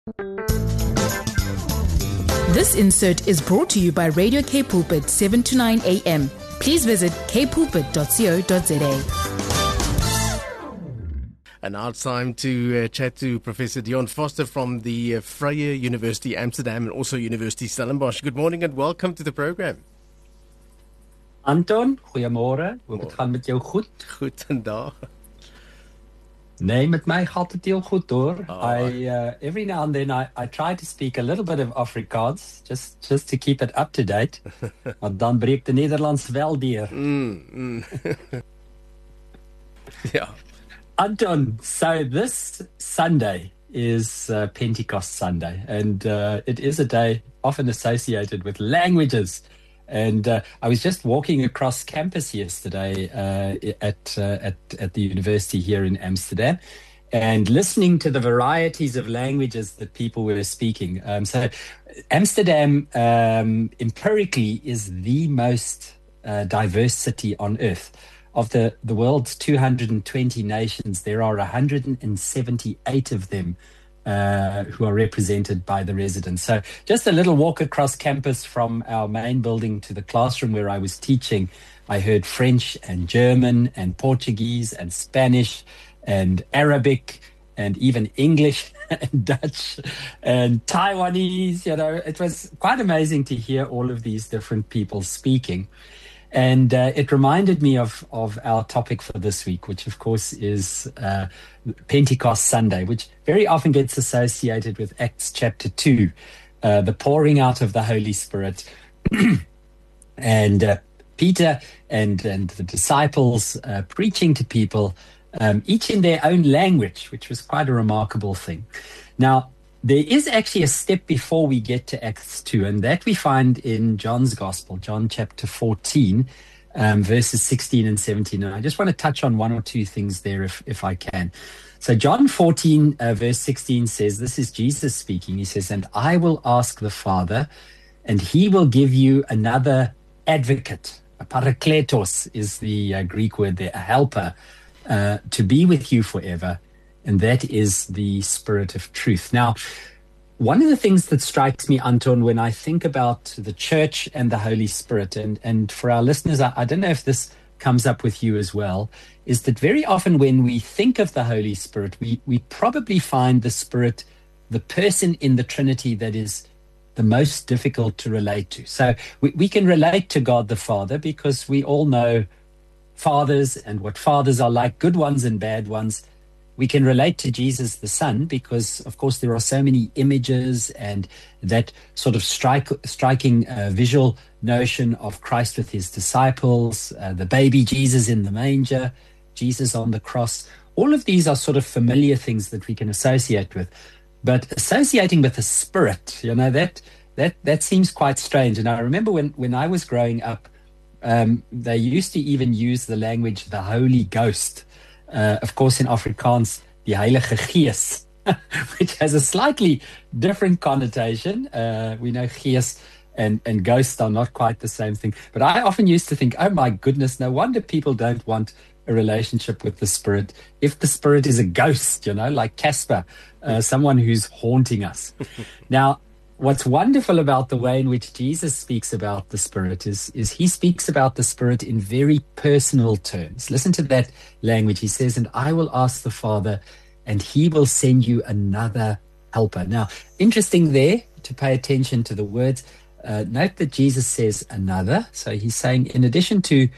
This insert is brought to you by Radio K Pulpit 7 to 9 a.m. Please visit kpulpit.co.za. And now it's time to chat to Professor Dion Foster from the Vrije University Amsterdam and also University Stellenbosch. Good morning and welcome to the program. Anton, goeiemorgen. Hoe het gaan met jou goed? Goed vandaag. Nee, met mij gaat het heel goed hoor. Every now and then I try to speak a little bit of Afrikaans, just to keep it up to date. Maar dan breekt de Nederlands wel door. Yeah. Anton, so this Sunday is Pentecost Sunday, and it is a day often associated with languages. And I was just walking across campus yesterday at the university here in Amsterdam, and listening to the varieties of languages that people were speaking. So Amsterdam, empirically, is the most diverse city on earth. Of the world's 220 nations, there are 178 of them who are represented by the residents. So just a little walk across campus from our main building to the classroom where I was teaching. I heard French and German and Portuguese and Spanish and Arabic and even English and Dutch and Taiwanese. You know, it was quite amazing to hear all of these different people speaking. And it reminded me of our topic for this week, which of course is Pentecost Sunday, which very often gets associated with Acts chapter 2, the pouring out of the Holy Spirit. And Peter and the disciples preaching to people, each in their own language, which was quite a remarkable thing. Now, there is actually a step before we get to Acts 2, and that we find in John's Gospel, John chapter 14, verses 16 and 17. And I just want to touch on one or two things there if I can. So John 14, verse 16 says, this is Jesus speaking. He says, "And I will ask the Father, and he will give you another advocate." A parakletos is the Greek word there, a helper, to be with you forever. And that is the Spirit of truth. Now, one of the things that strikes me, Anton, when I think about the church and the Holy Spirit, and for our listeners, I don't know if this comes up with you as well, is that very often when we think of the Holy Spirit, we probably find the Spirit, the person in the Trinity that is the most difficult to relate to. So we can relate to God the Father because we all know fathers and what fathers are like, good ones and bad ones. We can relate to Jesus the Son because, of course, there are so many images and that sort of striking visual notion of Christ with his disciples, the baby Jesus in the manger, Jesus on the cross. All of these are sort of familiar things that we can associate with. But associating with the Spirit, you know, that seems quite strange. And I remember when I was growing up, they used to even use the language, the Holy Ghost. Of course, in Afrikaans, die Heilige Gees, which has a slightly different connotation. We know Gees and ghost are not quite the same thing. But I often used to think, oh my goodness, no wonder people don't want a relationship with the Spirit. If the Spirit is a ghost, you know, like Casper, someone who's haunting us. Now, what's wonderful about the way in which Jesus speaks about the Spirit is he speaks about the Spirit in very personal terms. Listen to that language. He says, "And I will ask the Father, and he will send you another helper." Now, interesting there to pay attention to the words. Note that Jesus says another. So he's saying, in addition to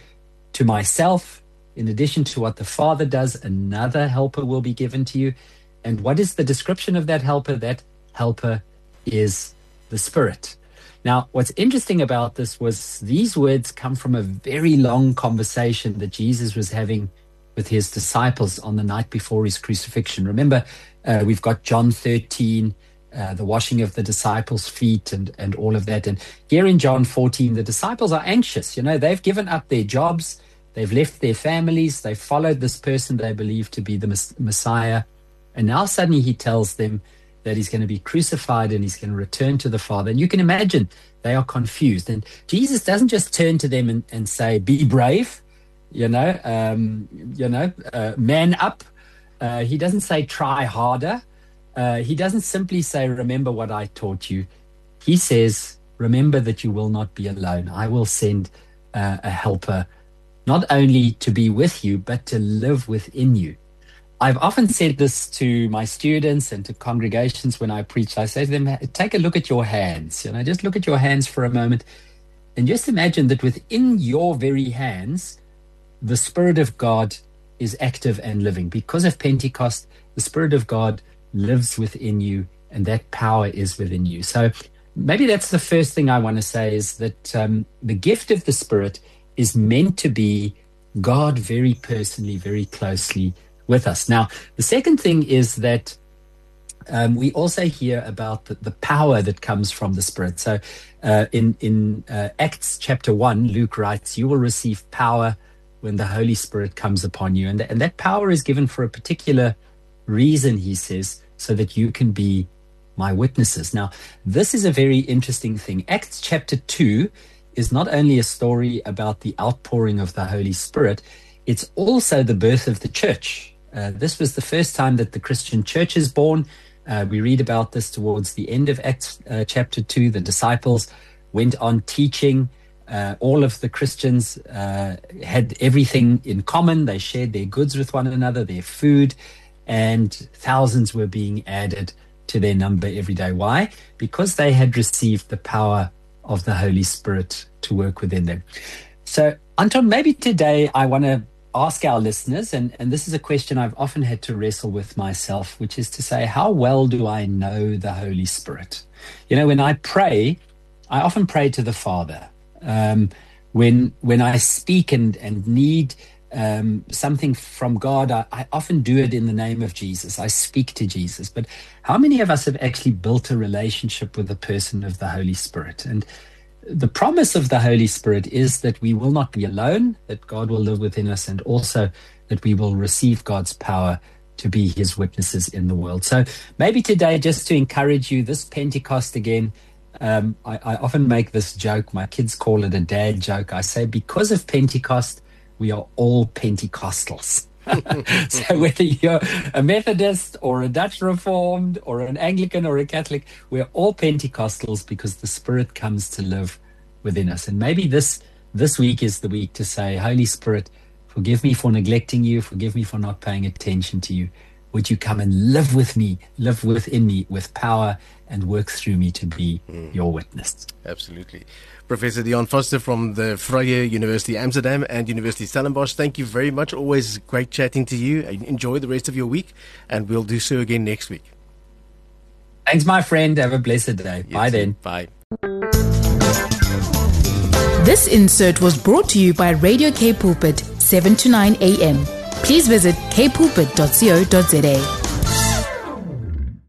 myself, in addition to what the Father does, another helper will be given to you. And what is the description of that helper? That helper is the Spirit. Now, what's interesting about this was these words come from a very long conversation that Jesus was having with his disciples on the night before his crucifixion. Remember, we've got John 13, the washing of the disciples' feet and all of that. And here in John 14, the disciples are anxious. You know, they've given up their jobs. They've left their families. They've followed this person they believe to be the Messiah. And now suddenly he tells them that he's going to be crucified and he's going to return to the Father. And you can imagine they are confused. And Jesus doesn't just turn to them and say, be brave, man up. He doesn't say try harder. he doesn't simply say, remember what I taught you. He says, remember that you will not be alone. I will send a helper, not only to be with you, but to live within you. I've often said this to my students and to congregations when I preach. I say to them, take a look at your hands. Just look at your hands for a moment and just imagine that within your very hands, the Spirit of God is active and living. Because of Pentecost, the Spirit of God lives within you, and that power is within you. So maybe that's the first thing I want to say, is that the gift of the Spirit is meant to be God very personally, very closely with us. Now, the second thing is that we also hear about the power that comes from the Spirit. So in Acts chapter 1, Luke writes, you will receive power when the Holy Spirit comes upon you. And that power is given for a particular reason, he says, so that you can be my witnesses. Now, this is a very interesting thing. Acts chapter 2 is not only a story about the outpouring of the Holy Spirit, it's also the birth of the church. This was the first time that the Christian church is born. We read about this towards the end of Acts chapter 2. The disciples went on teaching. All of the Christians had everything in common. They shared their goods with one another, their food, and thousands were being added to their number every day. Why? Because they had received the power of the Holy Spirit to work within them. So, Anton, maybe today I want to ask our listeners, and this is a question I've often had to wrestle with myself, which is to say, how well do I know the Holy Spirit? When I pray, I often pray to the Father. When I speak and need something from God, I often do it in the name of Jesus. I speak to Jesus. But how many of us have actually built a relationship with the person of the Holy Spirit? And the promise of the Holy Spirit is that we will not be alone, that God will live within us, and also that we will receive God's power to be his witnesses in the world. So maybe today, just to encourage you, this Pentecost again, I often make this joke. My kids call it a dad joke. I say, because of Pentecost, we are all Pentecostals. So whether you're a Methodist or a Dutch Reformed or an Anglican or a Catholic, we're all Pentecostals because the Spirit comes to live within us. And maybe this week is the week to say, Holy Spirit, forgive me for neglecting you, forgive me for not paying attention to you. Would you come and live with me, live within me with power, and work through me to be your witness? Absolutely. Professor Dion Foster from the Vrije University Amsterdam and University Stellenbosch, thank you very much. Always great chatting to you. Enjoy the rest of your week, and we'll do so again next week. Thanks, my friend. Have a blessed day. Bye then. Bye. This insert was brought to you by Radio K Pulpit, 7 to 9 a.m. Please visit kpulpit.co.za.